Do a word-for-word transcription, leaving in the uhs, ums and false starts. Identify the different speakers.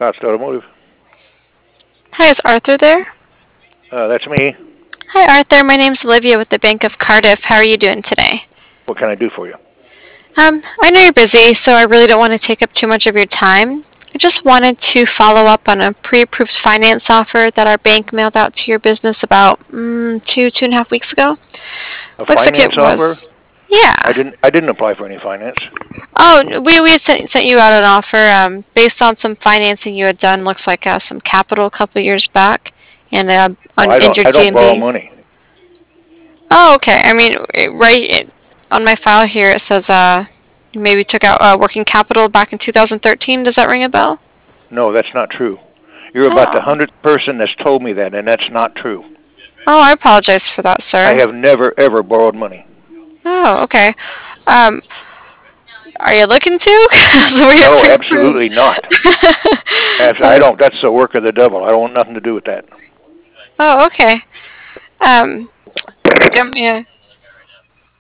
Speaker 1: Costa Automotive.
Speaker 2: Hi, is Arthur there?
Speaker 1: Uh, that's me.
Speaker 2: Hi, Arthur. My name's Olivia with the Bank of Cardiff. How are you doing today?
Speaker 1: What can I do for you?
Speaker 2: Um, I know you're busy, so I really don't want to take up too much of your time. I just wanted to follow up on a pre-approved finance offer that our bank mailed out to your business about mm, two, two and a half weeks ago.
Speaker 1: A
Speaker 2: Looks like it
Speaker 1: finance offer?
Speaker 2: was. Yeah.
Speaker 1: I didn't. I didn't apply for any finance.
Speaker 2: Oh, we we had sent, sent you out an offer um, based on some financing you had done. Looks like uh, some capital a couple years back, and uh,
Speaker 1: Well,
Speaker 2: on
Speaker 1: I don't.
Speaker 2: injured
Speaker 1: I don't borrow
Speaker 2: G M B.
Speaker 1: money.
Speaker 2: Oh, okay. I mean, it- right it, on my file here, it says uh, you maybe took out uh, working capital back in two thousand thirteen. Does that ring a bell?
Speaker 1: No, that's not true. You're about the
Speaker 2: Oh.
Speaker 1: hundredth person that's told me that, and that's not true.
Speaker 2: Oh, I apologize for that,
Speaker 1: I
Speaker 2: sir.
Speaker 1: have never ever borrowed money.
Speaker 2: Oh, okay. Um, are you looking to? 'Cause we're
Speaker 1: No, absolutely
Speaker 2: pre-approved.
Speaker 1: not. Abs- I
Speaker 2: Uh,
Speaker 1: don't. That's the work of the devil. I don't want nothing to do with that.
Speaker 2: oh, okay. Um, do you want me to